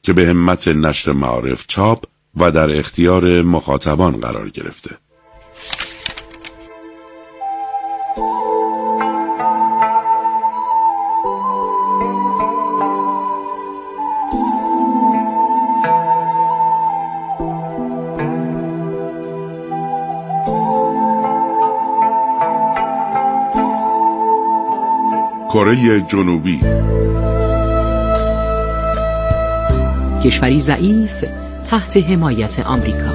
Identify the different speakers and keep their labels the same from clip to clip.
Speaker 1: که به همت نشر معارف چاپ و در اختیار مخاطبان قرار گرفته. کره جنوبی،
Speaker 2: کشوری ضعیف تحت حمایت آمریکا.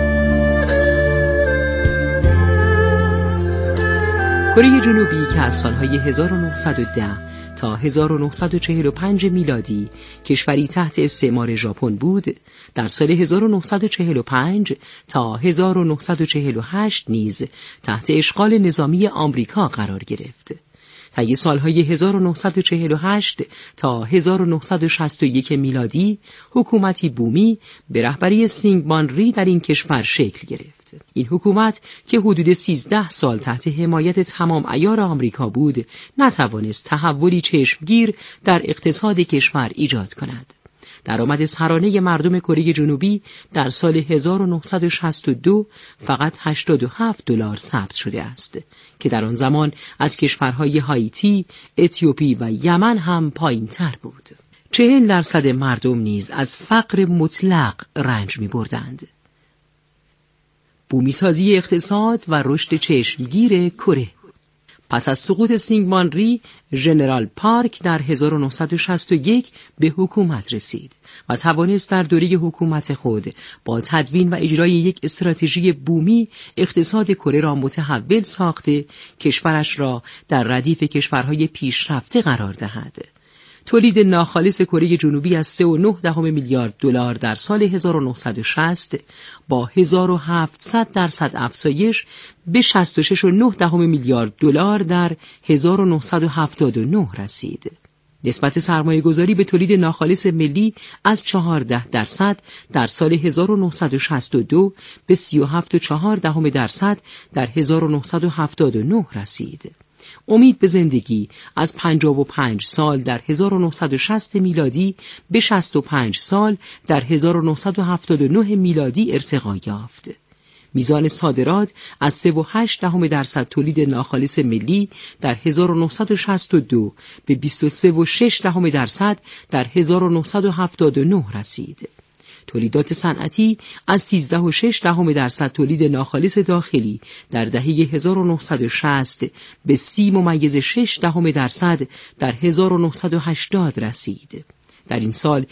Speaker 2: کره جنوبی که از سالهای 1910 تا 1945 میلادی کشوری تحت استعمار ژاپن بود، در سال 1945 تا 1948 نیز تحت اشغال نظامی آمریکا قرار گرفت. طی سالهای 1948 تا 1961 میلادی حکومتی بومی به رهبری سینگمان ری در این کشور شکل گرفت. این حکومت که حدود 13 سال تحت حمایت تمام عیار آمریکا بود، نتوانست تحولی چشمگیر در اقتصاد کشور ایجاد کند. درآمد سرانه مردم کره جنوبی در سال 1962 فقط $87 ثبت شده است که در آن زمان از کشورهای هایتی، اتیوپی و یمن هم پایین‌تر بود. 40% مردم نیز از فقر مطلق رنج می‌بردند. بومیسازی اقتصاد و رشد چشمگیر کره. پس از سقوط سینگمان ری، ژنرال پارک در 1961 به حکومت رسید و توانست در دوره حکومت خود با تدوین و اجرای یک استراتژی بومی اقتصاد کره را متحول ساخته کشورش را در ردیف کشورهای پیشرفته قرار دهد. تولید ناخالص کره جنوبی از 3.9 میلیارد دلار در سال 1960 با 1700% افزایش به 66.9 میلیارد دلار در 1979 رسید. نسبت سرمایه گذاری به تولید ناخالص ملی از 14% در سال 1962 به 37.4% در 1979 رسید. امید به زندگی از 55 سال در 1960 میلادی به 65 سال در 1979 میلادی ارتقا یافت. میزان صادرات از 3.8% تولید ناخالص ملی در 1962 به 23.6% در 1979 رسید. تولیدات صنعتی از 13.6% تولید ناخالص داخلی در دهه 1960 به 30.6% در 1980 رسید. در این سال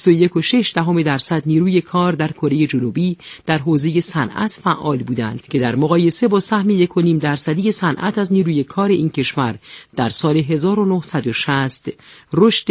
Speaker 2: 21.6% نیروی کار در کره جنوبی در حوزه صنعت فعال بودند که در مقایسه با سهم 1.5% صنعت از نیروی کار این کشور در سال 1960 رشد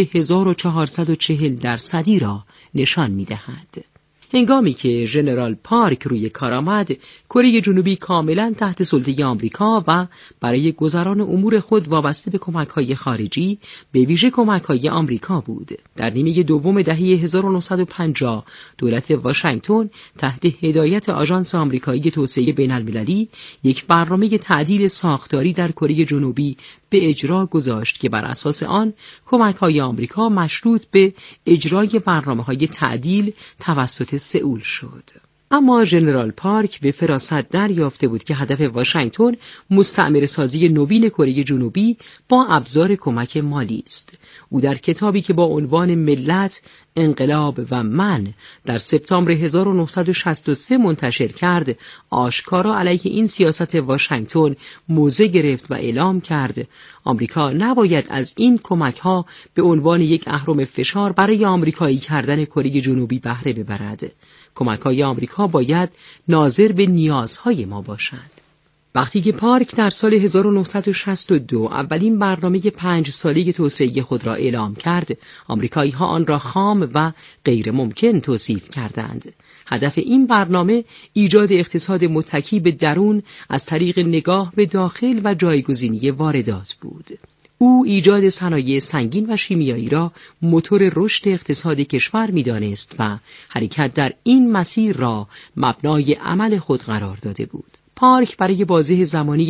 Speaker 2: 1440% را نشان می‌دهد. هنگامی که ژنرال پارک روی کار آمد، کره جنوبی کاملا تحت سلطه آمریکا و برای گذران امور خود وابسته به کمک‌های خارجی، به ویژه کمک‌های آمریکا بود. در نیمه دوم دهه 1950 دولت واشنگتن تحت هدایت آژانس آمریکایی توسعه بین‌المللی یک برنامه تعدیل ساختاری در کره جنوبی به اجرا گذاشت که بر اساس آن کمک‌های آمریکا مشروط به اجرای برنامه‌های تعدیل توسط سئول شد. اما ژنرال پارک به فراست دریافته بود که هدف واشنگتن مستعمره‌سازی نوین کره جنوبی با ابزار کمک مالی است. او در کتابی که با عنوان ملت، انقلاب و من در سپتامبر 1963 منتشر کرد، آشکارا علیه این سیاست واشنگتن موضع گرفت و اعلام کرد آمریکا نباید از این کمک‌ها به عنوان یک اهرم فشار برای آمریکایی کردن کره جنوبی بهره ببرد. کمک‌های آمریکا باید ناظر به نیازهای ما باشد. وقتی که پارک در سال 1962 اولین برنامه 5 ساله توسعه خود را اعلام کرد، آمریکایی‌ها آن را خام و غیر ممکن توصیف کردند. هدف این برنامه ایجاد اقتصاد متکی به درون از طریق نگاه به داخل و جایگزینی واردات بود. او ایجاد صنایع سنگین و شیمیایی را موتور رشد اقتصاد کشور می‌دانست و حرکت در این مسیر را مبنای عمل خود قرار داده بود. پارک برای بازه زمانی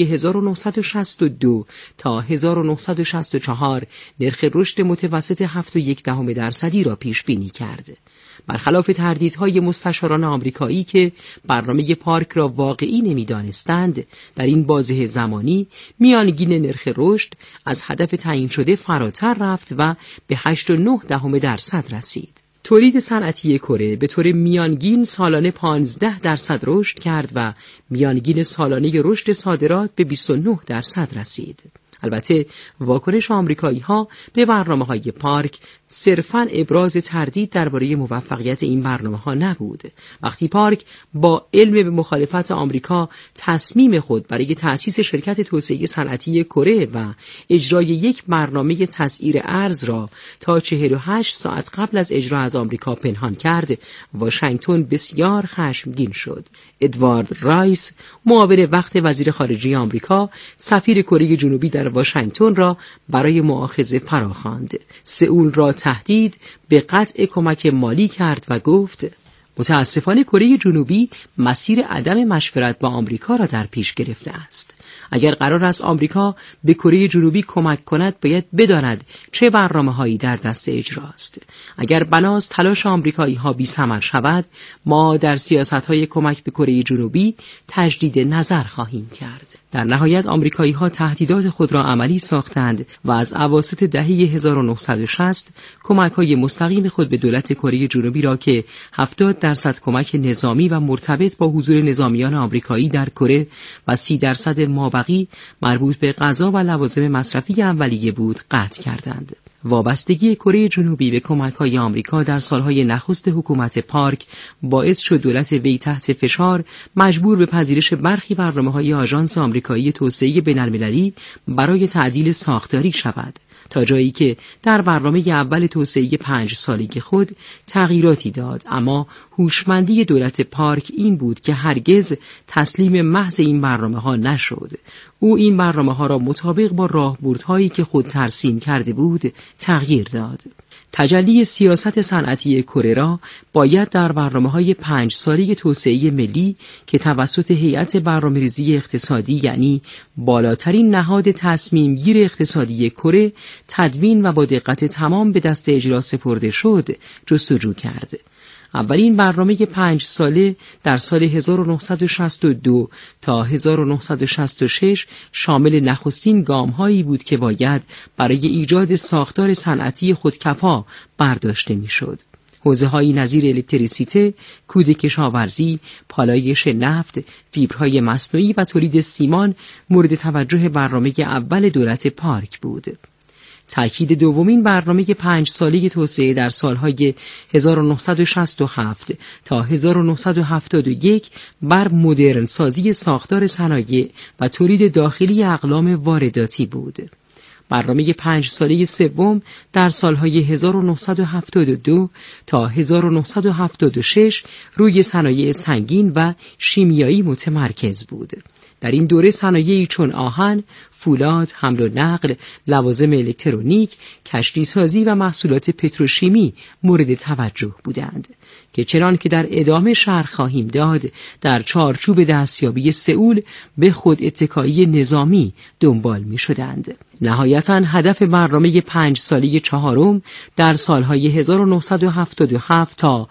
Speaker 2: 1962 تا 1964 نرخ رشد متوسط 7.1% را پیش بینی کرد. برخلاف تردیدهای مستشاران آمریکایی که برنامه پارک را واقعی نمی‌دانستند، در این بازه زمانی میانگین نرخ رشد از هدف تعیین شده فراتر رفت و به 8.9% رسید. تولید صنعتی کره به طور میانگین سالانه 15% رشد کرد و میانگین سالانه رشد صادرات به 29% رسید. البته واکنش آمریکایی‌ها به برنامه‌های پارک صرفاً ابراز تردید درباره موفقیت این برنامه‌ها نبود. وقتی پارک با علم به مخالفت آمریکا تصمیم خود برای تأسیس شرکت توسعه صنعتی کره و اجرای یک برنامه تسعیر ارز را تا 48 ساعت قبل از اجرا از آمریکا پنهان کرد، واشنگتن بسیار خشمگین شد. ادوارد رایس، معاون وقت وزیر خارجه آمریکا، سفیر کره جنوبی در واشنگتن را برای مؤاخذه فراخواند. سئول را تهدید به قطع کمک مالی کرد و گفت: متاسفانه کره جنوبی مسیر عدم مشورت با آمریکا را در پیش گرفته است. اگر قرار است آمریکا به کره جنوبی کمک کند، باید بداند چه برنامه‌هایی در دست اجراست. اگر بناست تلاش آمریکایی‌ها بی‌ثمر شود، ما در سیاست‌های کمک به کره جنوبی تجدید نظر خواهیم کرد. در نهایت آمریکایی‌ها تهدیدات خود را عملی ساختند و از اواسط دهه 1960 کمک‌های مستقیم خود به دولت کره جنوبی را که 70% کمک نظامی و مرتبط با حضور نظامیان آمریکایی در کره و 30% مابقی مربوط به غذا و لوازم مصرفی اولیه بود قطع کردند. وابستگی کره جنوبی به کمک‌های آمریکا در سالهای نخست حکومت پارک باعث شد دولت وی تحت فشار مجبور به پذیرش برخی برنامه‌های آژانس آمریکایی توسعه بین‌المللی برای تعدیل ساختاری شود، تا جایی که در برنامه اول توسعه 5 ساله خود تغییراتی داد. اما هوشمندی دولت پارک این بود که هرگز تسلیم محض این برنامه‌ها نشد. او این برنامه‌ها را مطابق با راهبردهایی که خود ترسیم کرده بود تغییر داد. تجلی سیاست صنعتی کره را باید در برنامه‌های 5 ساله توسعه ملی که توسط هیئت برنامه‌ریزی اقتصادی، یعنی بالاترین نهاد تصمیم گیر اقتصادی کره، تدوین و با دقت تمام به دست اجرا سپرده شد جستجو کرد. اولین برنامه 5 ساله در سال 1962 تا 1966 شامل نخستین گام‌هایی بود که باید برای ایجاد ساختار صنعتی خودکفا برداشته می‌شد. حوزه‌هایی نظیر الکتریسیته، کود کشاورزی، پالایش نفت، فیبرهای مصنوعی و تولید سیمان مورد توجه برنامه اول دولت پارک بود. تأکید دومین برنامه 5 ساله توسعه در سالهای 1967 تا 1971 بر مدرن سازی ساختار صنایع و تولید داخلی اقلام وارداتی بود. برنامه 5 ساله سوم در سالهای 1972 تا 1976 روی صنایع سنگین و شیمیایی متمرکز بود. در این دوره صنایعی چون آهن، فولاد، حمل و نقل، لوازم الکترونیک، کشتی سازی و محصولات پتروشیمی مورد توجه بودند که چنان که در ادامه شرح خواهیم داد، در چارچوب دستیابی سئول به خود اتکایی نظامی دنبال می شدند. نهایتاً هدف برنامه 5 ساله چهارم در سالهای 1977 تا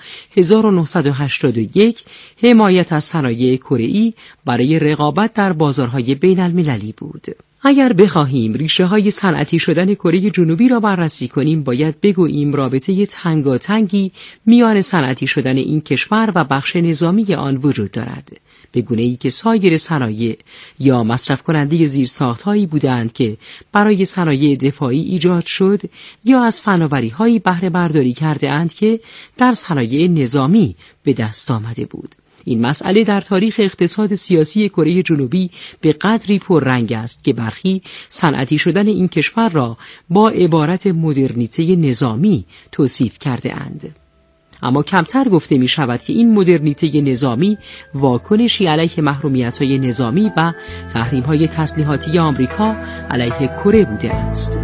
Speaker 2: 1981 حمایت از صنایع کره‌ای برای رقابت در بازارهای بین المللی بود. اگر بخواهیم ریشه‌های صنعتی شدن کره جنوبی را بررسی کنیم، باید بگوییم رابطه تنگاتنگی میان صنعتی شدن این کشور و بخش نظامی آن وجود دارد، به گونه‌ای که سایر صنایع یا مصرف کننده زیرساخت‌هایی بودند که برای صنایع دفاعی ایجاد شد یا از فناوری‌هایی بهره برداری کرده اند که در صنایع نظامی به دست آمده بود. این مسئله در تاریخ اقتصاد سیاسی کره جنوبی به قدری پررنگ است که برخی صنعتی شدن این کشور را با عبارت مدرنیته نظامی توصیف کرده اند. اما کمتر گفته می شود که این مدرنیته نظامی واکنشی علیه محرومیت‌های نظامی و تحریم‌های تسلیحاتی آمریکا علیه کره بوده است.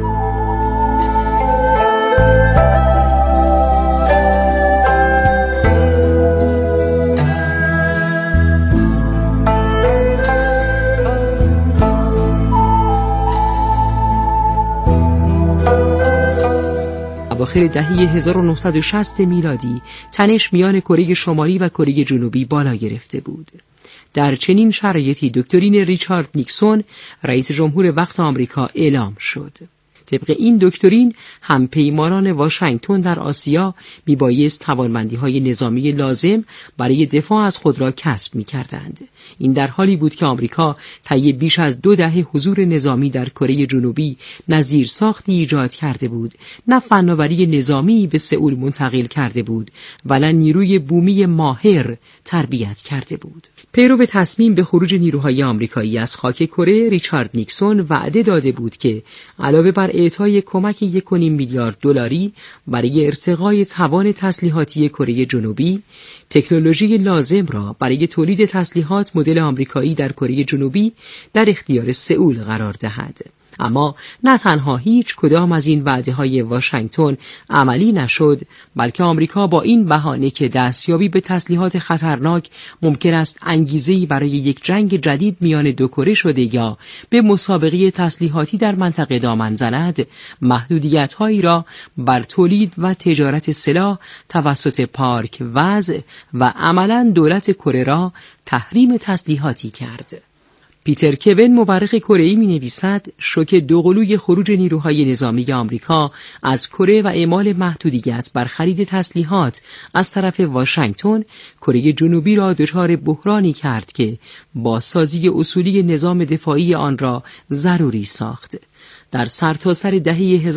Speaker 2: اواخر دهه 1960 میلادی تنش میان کره شمالی و کره جنوبی بالا گرفته بود. در چنین شرایطی دکترین ریچارد نیکسون رئیس جمهور وقت آمریکا اعلام شد. طبق این دکترین همپیمانان واشنگتن در آسیا میبایست توانمندی‌های نظامی لازم برای دفاع از خود را کسب می‌کردند. این در حالی بود که آمریکا طی بیش از 2 دهه حضور نظامی در کره جنوبی نظیر ساختی ایجاد کرده بود، نه فناوری نظامی به سئول منتقل کرده بود و نه نیروی بومی ماهر تربیت کرده بود. پیرو تصمیم به خروج نیروهای آمریکایی از خاک کره، ریچارد نیکسون وعده داده بود که علاوه بر اعطای کمک 1.5 میلیارد دلاری برای ارتقای توان تسلیحاتی کره جنوبی، تکنولوژی لازم را برای تولید تسلیحات مدل آمریکایی در کره جنوبی در اختیار سئول قرار دهد. اما نه تنها هیچ کدام از این وعده‌های واشنگتن عملی نشد، بلکه آمریکا با این بهانه که دستیابی به تسلیحات خطرناک ممکن است انگیزه‌ای برای یک جنگ جدید میان دو کره شده یا به مسابقه تسلیحاتی در منطقه دامن زند، محدودیت‌هایی را بر تولید و تجارت سلاح توسط پارک وضع و عملاً دولت کره را تحریم تسلیحاتی کرد. پیتر کوین مورخ کره‌ای می‌نویسد شوک دوقلوی خروج نیروهای نظامی آمریکا از کره و اعمال محدودیت بر خرید تسلیحات از طرف واشنگتن کره جنوبی را دچار بحرانی کرد که بازسازی اصولی نظام دفاعی آن را ضروری ساخت. در سرتاسر دهه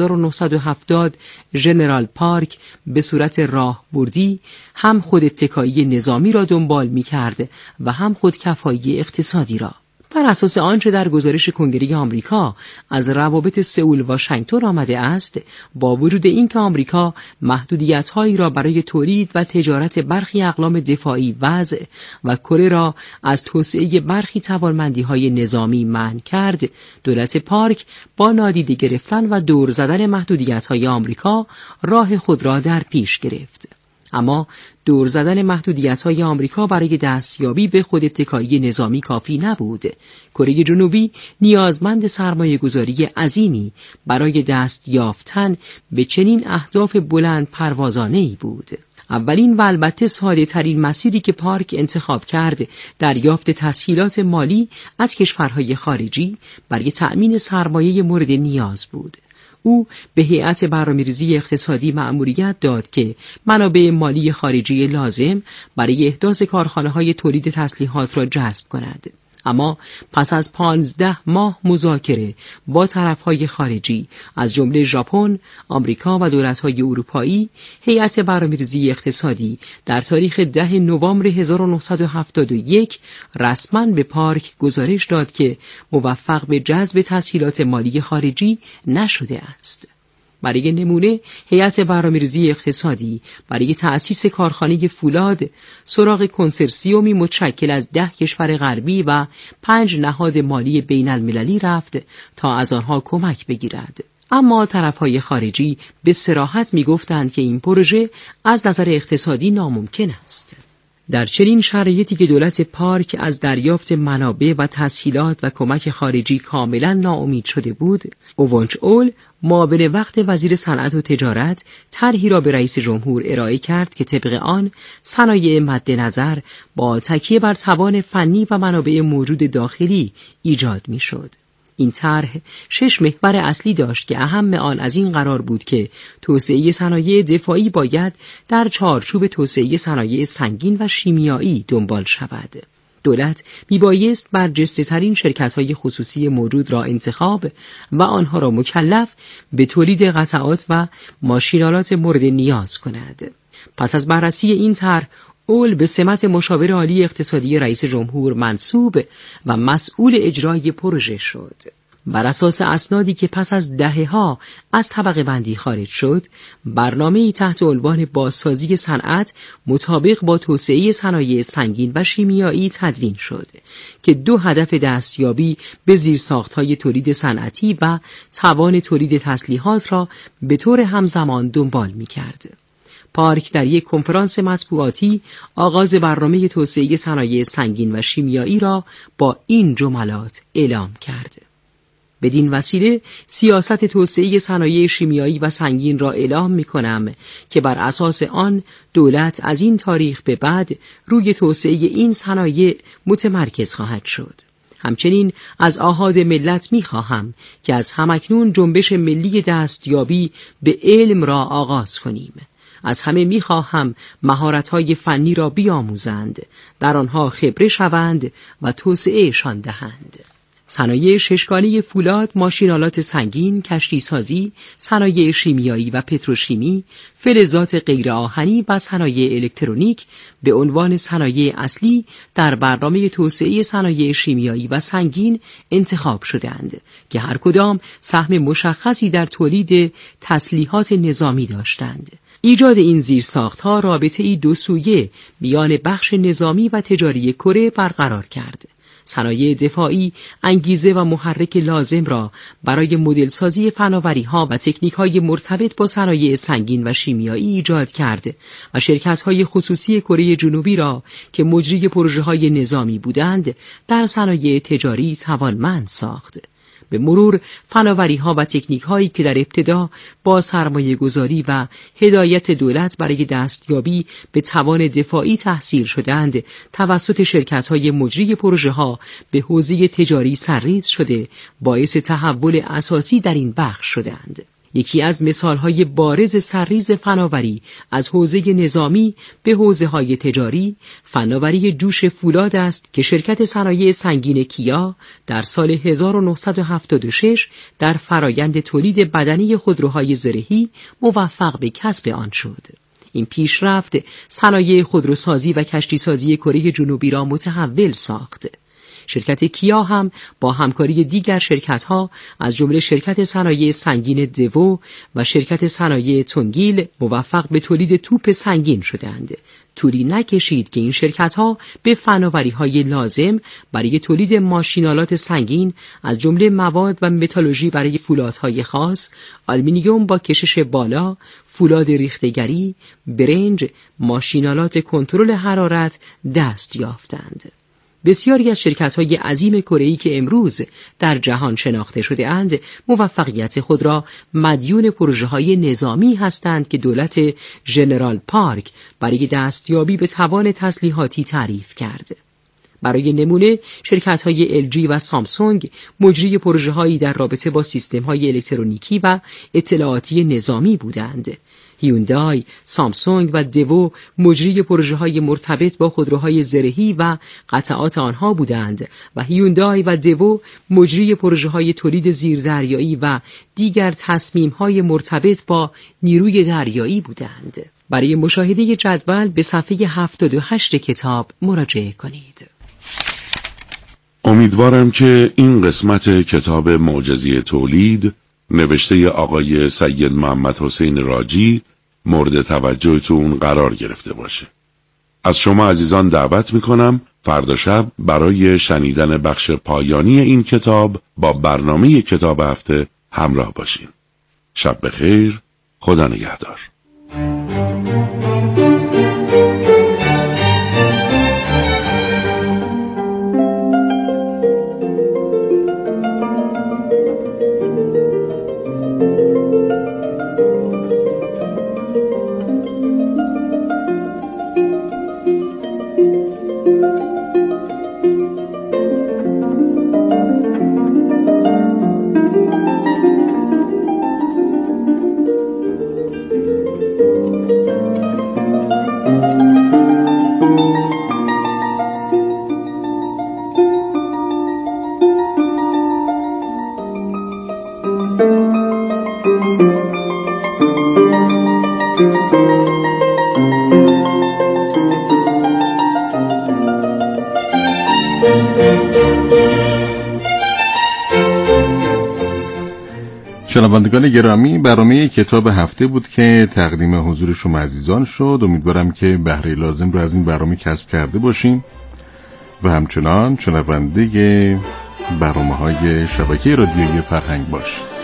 Speaker 2: 1970 ژنرال پارک به صورت راهبردی هم خود اتکایی نظامی را دنبال می‌کرد و هم خود کفایی اقتصادی را. بر اساس آنچه در گزارش کنگره آمریکا از روابط سئول واشنگتن آمده است، با وجود اینکه آمریکا محدودیت‌هایی را برای تولید و تجارت برخی اقلام دفاعی وضع و کره را از توسعه برخی توانمندی‌های نظامی منع کرد، دولت پارک با نادیده گرفتن و دور زدن محدودیت‌های آمریکا راه خود را در پیش گرفت. اما دور زدن محدودیت‌های آمریکا برای دستیابی به خود اتکایی نظامی کافی نبود. کره جنوبی نیازمند سرمایه‌گذاری عظیمی برای دست یافتن به چنین اهداف بلند پروازانه‌ای بود. اولین و البته ساده ترین مسیری که پارک انتخاب کرد دریافت تسهیلات مالی از کشورهای خارجی برای تأمین سرمایه مورد نیاز بود. او به هیئت برنامه‌ریزی اقتصادی مأموریت داد که منابع مالی خارجی لازم برای احداث کارخانه‌های تولید تسلیحات را جذب کند. اما پس از 15 ماه مذاکره با طرف‌های خارجی از جمله ژاپن، آمریکا و دولت‌های اروپایی، هیئت برنامه‌ریزی اقتصادی در تاریخ 10 نوامبر 1971 رسما به پارک گزارش داد که موفق به جذب تسهیلات مالی خارجی نشده است. برای نمونه هیئت برنامه‌ریزی اقتصادی برای تأسیس کارخانه فولاد سراغ کنسرسیومی متشکل از 10 کشور غربی و 5 نهاد مالی بین المللی رفت تا از آنها کمک بگیرد. اما طرفهای خارجی به صراحت می‌گفتند که این پروژه از نظر اقتصادی ناممکن است. در چنین شرایطی که دولت پارک از دریافت منابع و تسهیلات و کمک خارجی کاملا ناامید شده بود، اوونچ اول معاون وقت وزیر صنعت و تجارت طرحی را به رئیس جمهور ارائه کرد که طبق آن صنایع مد نظر با تکیه بر توان فنی و منابع موجود داخلی ایجاد می‌شد. این طرح 6 محور اصلی داشت که اهم آن از این قرار بود که توسعه صنایع دفاعی باید در چارچوب توسعه صنایع سنگین و شیمیایی دنبال شود. دولت میبایست برجسته‌ترین شرکت‌های خصوصی موجود را انتخاب و آنها را مکلف به تولید قطعات و ماشین‌آلات مورد نیاز کند. پس از بررسی این طرح، اول به سمت مشاور عالی اقتصادی رئیس جمهور منصوب و مسئول اجرای پروژه شد. بر اساس اسنادی که پس از دهه‌ها از طبقه بندی خارج شد، برنامه‌ای تحت عنوان بازسازی صنعت مطابق با توسعه صنایع سنگین و شیمیایی تدوین شد که 2 هدف دستیابی به زیرساخت‌های تولید صنعتی و توان تولید تسلیحات را به طور همزمان دنبال می‌کرد. پارک در یک کنفرانس مطبوعاتی آغاز برنامه توسعه صنایع سنگین و شیمیایی را با این جملات اعلام کرد: بدین وسیله سیاست توسعه صنایع شیمیایی و سنگین را اعلام می‌کنم که بر اساس آن دولت از این تاریخ به بعد روی توسعه این صنایع متمرکز خواهد شد. همچنین از آحاد ملت می‌خواهم که از همکنون جنبش ملی دستیابی به علم را آغاز کنیم. از همه می‌خواهم مهارت‌های فنی را بیاموزند، در آنها خبره شوند و توسعه‌شان دهند. صنایع ششگانه فولاد، ماشین‌آلات سنگین، کشتیسازی، صنایع شیمیایی و پتروشیمی، فلزات غیرآهنی و صنایع الکترونیک به عنوان صنایع اصلی در برنامه توسعه صنایع شیمیایی و سنگین انتخاب شدند که هر کدام سهم مشخصی در تولید تسلیحات نظامی داشتند. ایجاد این زیرساخت‌ها رابطه‌ای دو سویه میان بخش نظامی و تجاری کره برقرار کرد. صنایع دفاعی انگیزه و محرک لازم را برای مدلسازی فناوری‌ها و تکنیک‌های مرتبط با صنایع سنگین و شیمیایی ایجاد کرد و شرکت‌های خصوصی کره جنوبی را که مجری پروژه‌های نظامی بودند در صنایع تجاری توانمند ساخت. به مرور فناوری‌ها و تکنیک‌هایی که در ابتدا با سرمایه‌گذاری و هدایت دولت برای دستیابی به توان دفاعی تحصیل شدند، توسط شرکت‌های مجری پروژه‌ها به حوزه تجاری سرریز شده، باعث تحول اساسی در این بخش شدند. یکی از مثالهای بارز سرریز فناوری از حوزه نظامی به حوزه‌های تجاری، فناوری جوش فولاد است که شرکت صنایع سنگین کیا در سال 1976 در فرایند تولید بدنه خودروهای زرهی موفق به کسب آن شد. این پیشرفت صنایع خودروسازی و کشتیسازی کره جنوبی را متحول ساخت. شرکت کیا هم با همکاری دیگر شرکت‌ها از جمله شرکت صنایع سنگین دوو و شرکت صنایع تونگیل موفق به تولید توپ سنگین شدند. طولی نکشید که این شرکت‌ها به فناوری‌های لازم برای تولید ماشین‌آلات سنگین از جمله مواد و متالورژی برای فولادهای خاص، آلومینیوم با کشش بالا، فولاد ریختگری، برنج، ماشین‌آلات کنترل حرارت دست یافتند. بسیاری از شرکت‌های عظیم کره‌ای که امروز در جهان شناخته شده اند، موفقیت خود را مدیون پروژه‌های نظامی هستند که دولت ژنرال پارک برای دستیابی به توان تسلیحاتی تعریف کرد. برای نمونه شرکت‌های LG و سامسونگ مجری پروژه‌هایی در رابطه با سیستم‌های الکترونیکی و اطلاعاتی نظامی بودند. هیوندای، سامسونگ و دوو مجری پروژه‌های مرتبط با خودروهای زرهی و قطعات آنها بودند و هیوندای و دوو مجری پروژه‌های تولید زیردریایی و دیگر تصمیم‌های مرتبط با نیروی دریایی بودند. برای مشاهده جدول به صفحه 78 کتاب مراجعه کنید.
Speaker 1: امیدوارم که این قسمت کتاب معجزه تولید نوشته آقای سید محمد حسین راجی مورد توجهتون قرار گرفته باشه. از شما عزیزان دعوت میکنم فردا شب برای شنیدن بخش پایانی این کتاب با برنامه کتاب هفته همراه باشین. شب بخیر، خدا نگهدار.
Speaker 3: شنوندگان گرامی، برنامه کتاب هفته بود که تقدیم حضور شما عزیزان شد. امیدوارم که بهره لازم رو از این برنامه کسب کرده باشیم و همچنان شنونده برنامه‌های شبکه رادیویی فرهنگ باشید.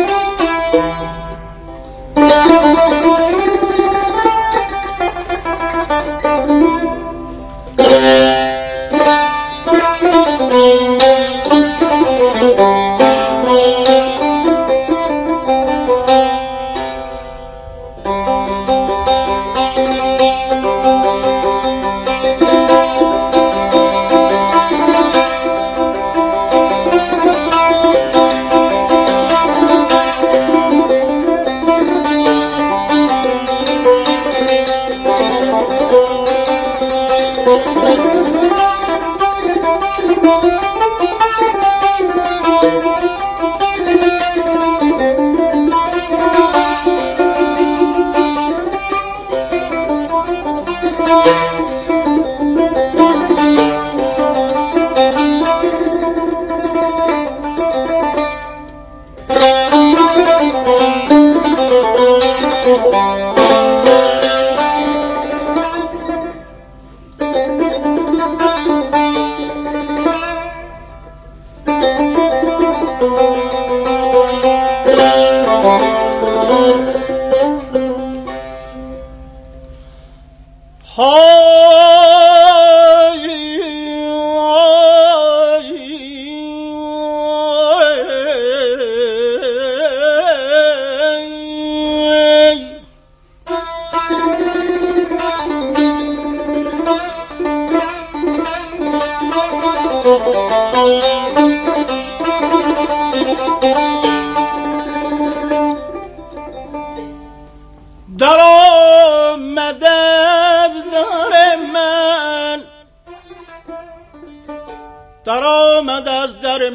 Speaker 4: درآمد از در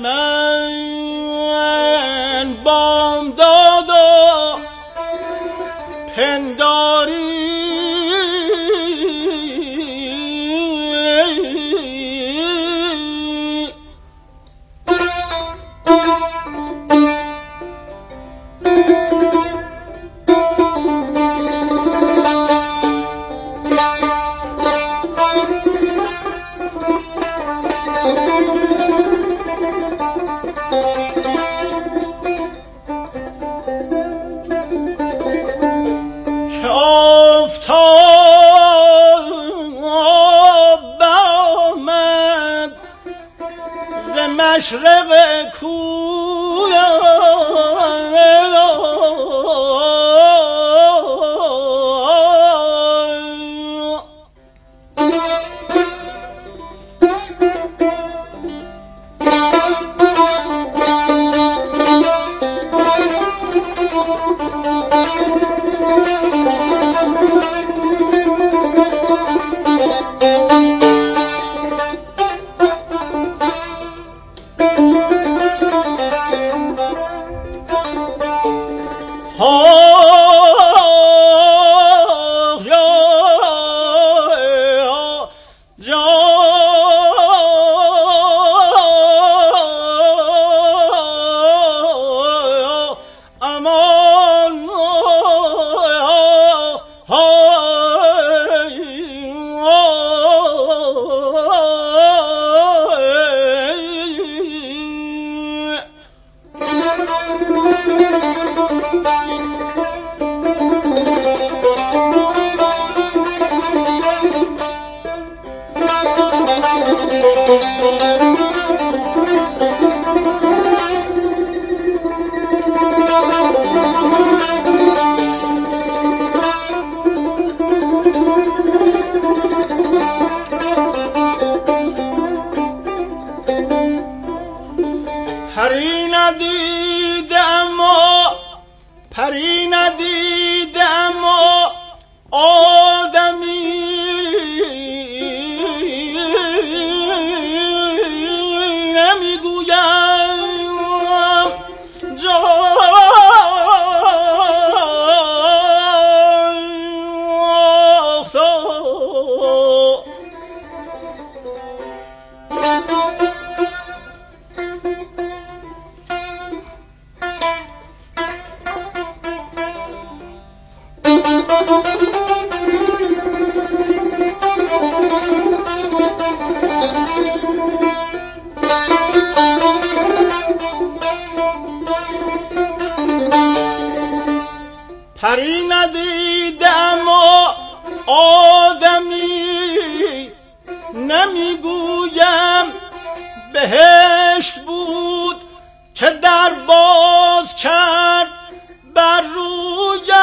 Speaker 4: من بامداد و پنداری مشرق کوی پری ندیدم و آدمی نمیگویم پری ندیدم و آدمی نمیگویم بهشت بود که در باز کرد بر رویم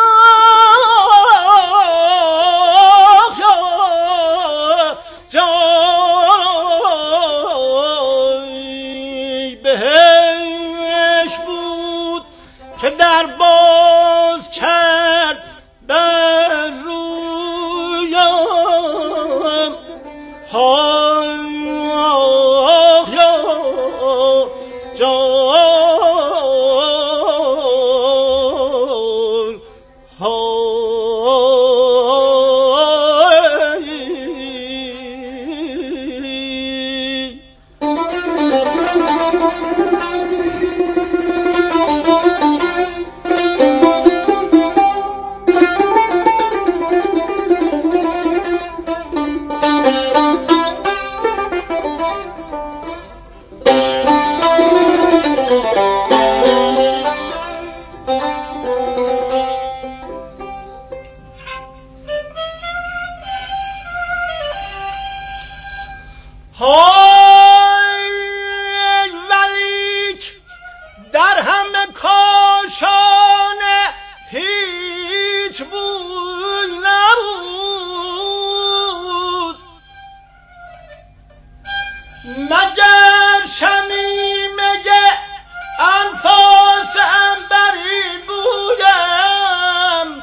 Speaker 4: بهشت بود که در باز کرد بر رویم ولیک در همه کاشان هیچ بود نبود مگر شمیمه انفاس انبری بودم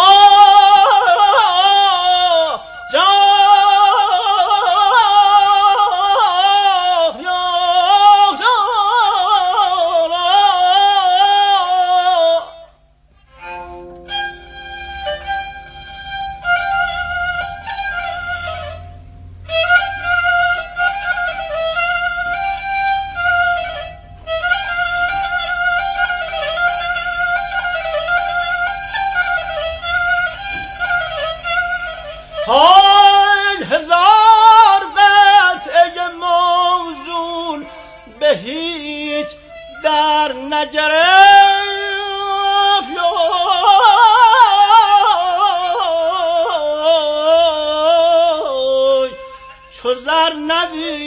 Speaker 4: هزار قطعه موزون به هیچ در نگرفت چو زر ندید